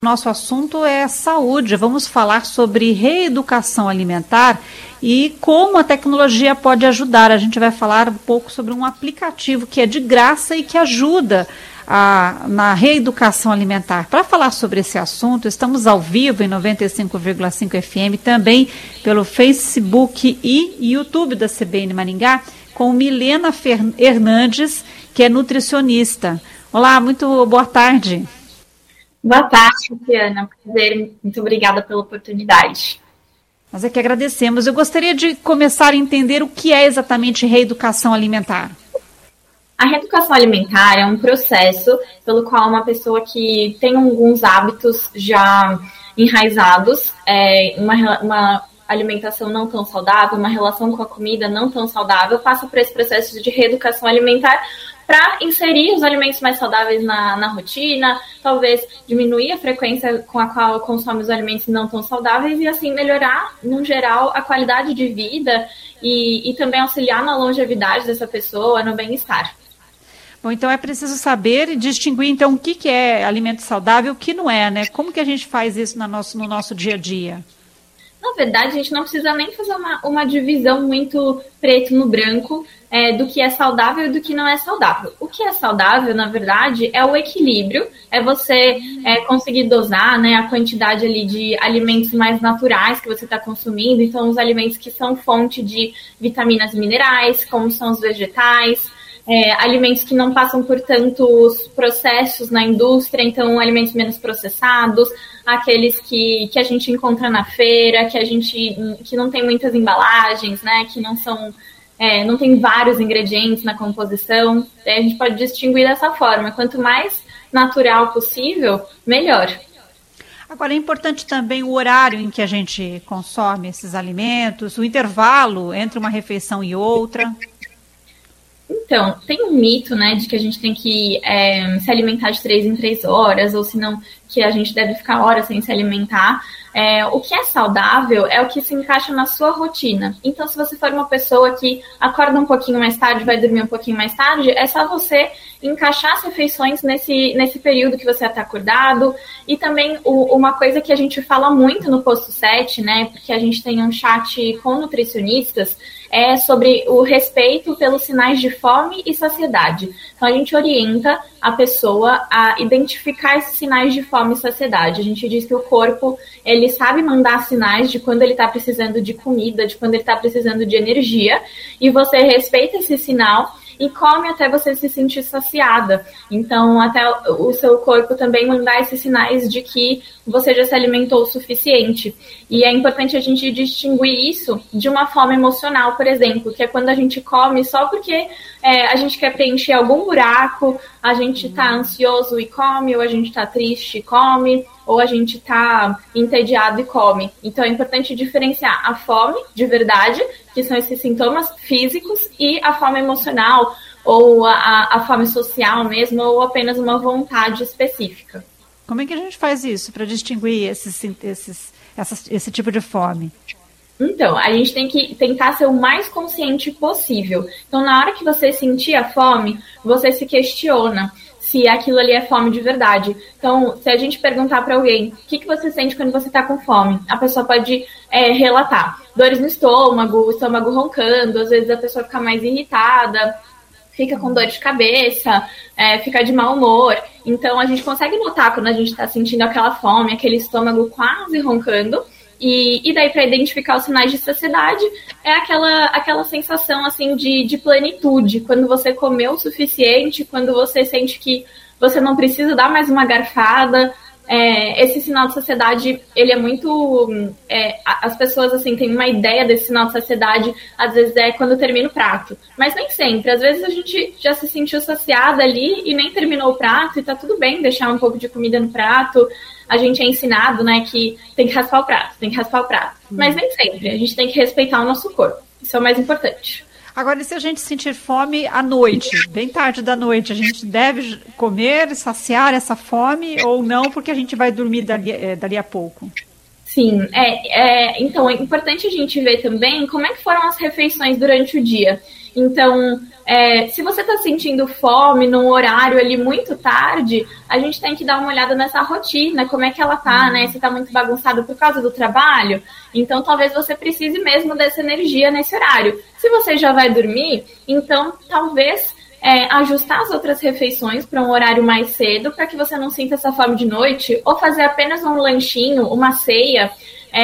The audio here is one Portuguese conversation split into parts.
Nosso assunto é saúde. Vamos falar sobre reeducação alimentar e como a tecnologia pode ajudar. A gente vai falar um pouco sobre um aplicativo que é de graça e que ajuda na reeducação alimentar. Para falar sobre esse assunto, estamos ao vivo em 95,5 FM, também pelo Facebook e YouTube da CBN Maringá, com Milena Hernandes, que é nutricionista. Olá, muito boa tarde. Boa tarde, Luciana. Prazer, muito obrigada pela oportunidade. Nós é que agradecemos. Eu gostaria de começar a entender o que é exatamente reeducação alimentar. A reeducação alimentar é um processo pelo qual uma pessoa que tem alguns hábitos já enraizados, uma alimentação não tão saudável, uma relação com a comida não tão saudável, passa por esse processo de reeducação alimentar para inserir os alimentos mais saudáveis na rotina, talvez diminuir a frequência com a qual consome os alimentos não tão saudáveis e assim melhorar, no geral, a qualidade de vida e também auxiliar na longevidade dessa pessoa, no bem-estar. Bom, então é preciso saber e distinguir então o que é alimento saudável e o que não é, né? Como que a gente faz isso no nosso dia a dia? Na verdade, a gente não precisa nem fazer uma divisão muito preto no branco do que é saudável e do que não é saudável. O que é saudável, na verdade, é o equilíbrio, é você conseguir dosar, né, a quantidade ali de alimentos mais naturais que você está consumindo, então os alimentos que são fonte de vitaminas e minerais, como são os vegetais, alimentos que não passam por tantos processos na indústria, então alimentos menos processados, aqueles que a gente encontra na feira, que não tem muitas embalagens, né, que não tem vários ingredientes na composição. A gente pode distinguir dessa forma. Quanto mais natural possível, melhor. Agora, é importante também o horário em que a gente consome esses alimentos, o intervalo entre uma refeição e outra. Então, tem um mito, né, de que a gente tem que se alimentar de 3 em 3 horas, ou senão que a gente deve ficar horas sem se alimentar. O que é saudável é o que se encaixa na sua rotina. Então, se você for uma pessoa que acorda um pouquinho mais tarde, vai dormir um pouquinho mais tarde, é só você encaixar as refeições nesse período que você está acordado. E também uma coisa que a gente fala muito no Posto 7, né, porque a gente tem um chat com nutricionistas, é sobre o respeito pelos sinais de fome e saciedade. Então, a gente orienta a pessoa a identificar esses sinais de fome e saciedade. A gente diz que o corpo, ele sabe mandar sinais de quando ele está precisando de comida, de quando ele está precisando de energia, e você respeita esse sinal e come até você se sentir saciada. Então, até o seu corpo também mandar esses sinais de que você já se alimentou o suficiente. E é importante a gente distinguir isso de uma fome emocional, por exemplo, que é quando a gente come só porque a gente quer preencher algum buraco, a gente está ansioso e come, ou a gente está triste e come, ou a gente está entediado e come. Então, é importante diferenciar a fome de verdade, que são esses sintomas físicos, e a fome emocional, ou a fome social mesmo, ou apenas uma vontade específica. Como é que a gente faz isso para distinguir esse tipo de fome? Então, a gente tem que tentar ser o mais consciente possível. Então, na hora que você sentir a fome, você se questiona se aquilo ali é fome de verdade. Então, se a gente perguntar para alguém o que você sente quando você está com fome, a pessoa pode relatar dores no estômago, o estômago roncando, às vezes a pessoa fica mais irritada, fica com dor de cabeça, fica de mau humor. Então, a gente consegue notar quando a gente está sentindo aquela fome, aquele estômago quase roncando. E daí, para identificar os sinais de saciedade, é aquela sensação assim de plenitude, quando você comeu o suficiente, quando você sente que você não precisa dar mais uma garfada. Esse sinal de saciedade, ele é muito... as pessoas assim têm uma ideia desse sinal de saciedade, às vezes é quando termina o prato, mas nem sempre. Às vezes a gente já se sentiu saciada ali e nem terminou o prato, e tá tudo bem deixar um pouco de comida no prato. A gente é ensinado, né, que tem que raspar o prato, Mas nem sempre, a gente tem que respeitar o nosso corpo. Isso é o mais importante. Agora, e se a gente sentir fome à noite, bem tarde da noite, a gente deve comer, saciar essa fome ou não, porque a gente vai dormir dali a pouco? Sim, então é importante a gente ver também como é que foram as refeições durante o dia. Então, se você está sentindo fome num horário ali muito tarde, a gente tem que dar uma olhada nessa rotina, como é que ela tá, né? Se tá muito bagunçado por causa do trabalho, então talvez você precise mesmo dessa energia nesse horário. Se você já vai dormir, então talvez ajustar as outras refeições para um horário mais cedo, para que você não sinta essa fome de noite, ou fazer apenas um lanchinho, uma ceia.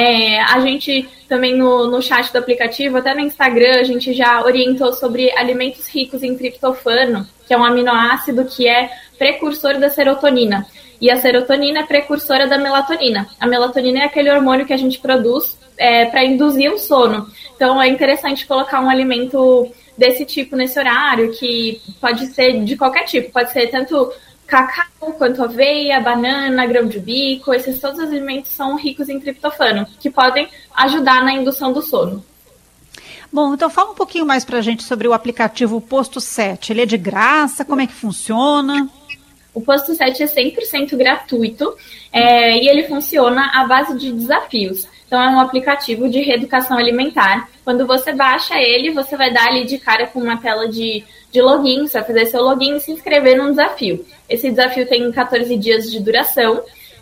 A gente também no chat do aplicativo, até no Instagram, a gente já orientou sobre alimentos ricos em triptofano, que é um aminoácido que é precursor da serotonina. E a serotonina é precursora da melatonina. A melatonina é aquele hormônio que a gente produz para induzir o sono. Então é interessante colocar um alimento desse tipo nesse horário, que pode ser de qualquer tipo, pode ser tanto cacau quanto aveia, banana, grão de bico, todos os alimentos são ricos em triptofano, que podem ajudar na indução do sono. Bom, então fala um pouquinho mais pra gente sobre o aplicativo Posto 7. Ele é de graça? Como é que funciona? O Posto 7 é 100% gratuito e ele funciona à base de desafios. Então, é um aplicativo de reeducação alimentar. Quando você baixa ele, você vai dar ali de cara com uma tela de login, você vai fazer seu login e se inscrever num desafio. Esse desafio tem 14 dias de duração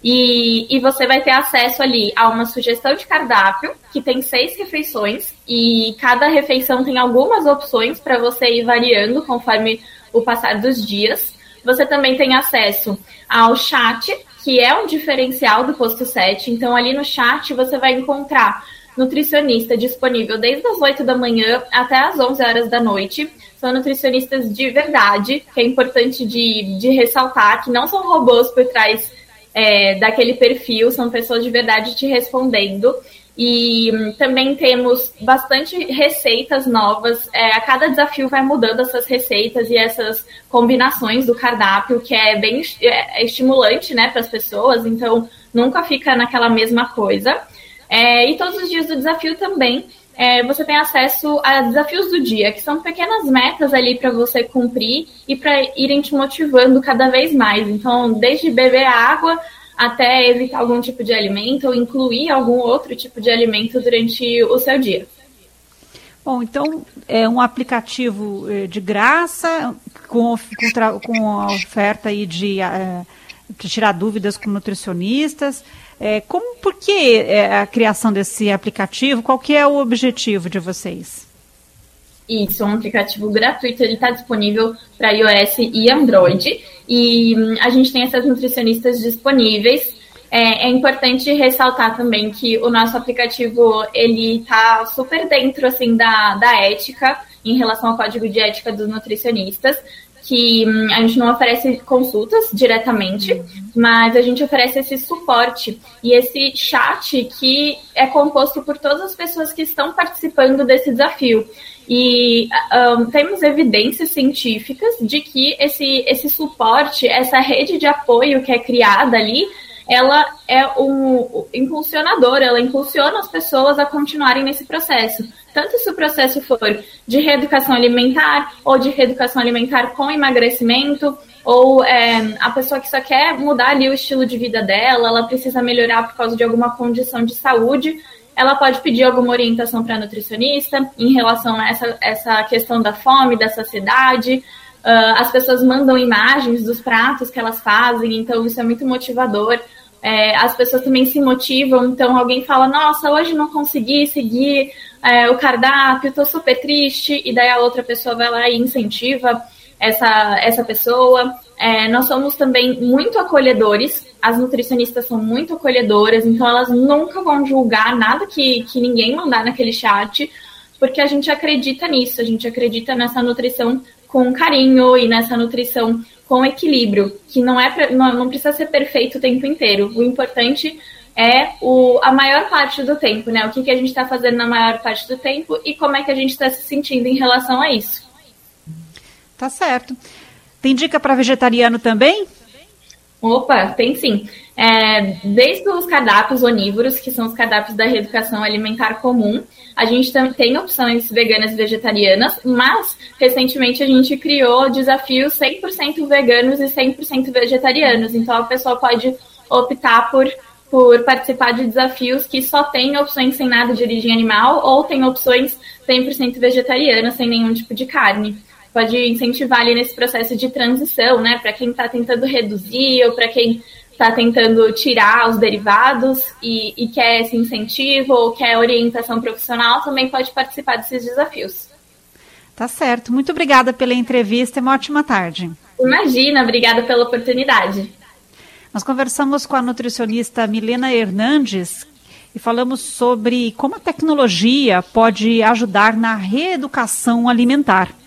e você vai ter acesso ali a uma sugestão de cardápio, que tem 6 refeições, e cada refeição tem algumas opções para você ir variando conforme o passar dos dias. Você também tem acesso ao chat, que é um diferencial do Posto 7. Então, ali no chat, você vai encontrar nutricionista disponível desde as 8 da manhã até as 11 horas da noite. São nutricionistas de verdade, que é importante de ressaltar, que não são robôs por trás daquele perfil, são pessoas de verdade te respondendo. E também temos bastante receitas novas. A cada desafio vai mudando essas receitas e essas combinações do cardápio, que é bem estimulante, né, para as pessoas. Então, nunca fica naquela mesma coisa. E todos os dias do desafio também, você tem acesso a desafios do dia, que são pequenas metas ali para você cumprir e para irem te motivando cada vez mais. Então, desde beber água até evitar algum tipo de alimento ou incluir algum outro tipo de alimento durante o seu dia. Bom, então é um aplicativo de graça, com a oferta aí de tirar dúvidas com nutricionistas. Por que a criação desse aplicativo? Qual que é o objetivo de vocês? Isso, é um aplicativo gratuito, ele está disponível para iOS e Android, e a gente tem essas nutricionistas disponíveis. É importante ressaltar também que o nosso aplicativo, ele está super dentro, assim, da ética, em relação ao código de ética dos nutricionistas, que a gente não oferece consultas diretamente, mas a gente oferece esse suporte e esse chat que é composto por todas as pessoas que estão participando desse desafio. E temos evidências científicas de que esse suporte, essa rede de apoio que é criada ali, ela é um impulsionador, ela impulsiona as pessoas a continuarem nesse processo. Tanto se o processo for de reeducação alimentar, ou de reeducação alimentar com emagrecimento, ou a pessoa que só quer mudar ali o estilo de vida dela, ela precisa melhorar por causa de alguma condição de saúde, ela pode pedir alguma orientação para a nutricionista em relação a essa questão da fome, da saciedade. As pessoas mandam imagens dos pratos que elas fazem, então isso é muito motivador. As pessoas também se motivam, então alguém fala, nossa, hoje não consegui seguir o cardápio, estou super triste, e daí a outra pessoa vai lá e incentiva essa pessoa. Nós somos também muito acolhedores, as nutricionistas são muito acolhedoras, então elas nunca vão julgar nada que ninguém mandar naquele chat, porque a gente acredita nisso, a gente acredita nessa nutrição com carinho e nessa nutrição com equilíbrio, que não precisa ser perfeito o tempo inteiro. O importante é a maior parte do tempo, né? O que a gente está fazendo na maior parte do tempo e como é que a gente está se sentindo em relação a isso. Tá certo. Tem dica para vegetariano também? Opa, tem sim. Desde os cardápios onívoros, que são os cardápios da reeducação alimentar comum, a gente também tem opções veganas e vegetarianas, mas recentemente a gente criou desafios 100% veganos e 100% vegetarianos. Então a pessoa pode optar por por participar de desafios que só tem opções sem nada de origem animal ou tem opções 100% vegetarianas, sem nenhum tipo de carne. Pode incentivar ali nesse processo de transição, né, para quem está tentando reduzir ou para quem está tentando tirar os derivados e quer esse incentivo ou quer orientação profissional, também pode participar desses desafios. Tá certo. Muito obrigada pela entrevista e uma ótima tarde. Imagina, obrigada pela oportunidade. Nós conversamos com a nutricionista Milena Hernandes e falamos sobre como a tecnologia pode ajudar na reeducação alimentar.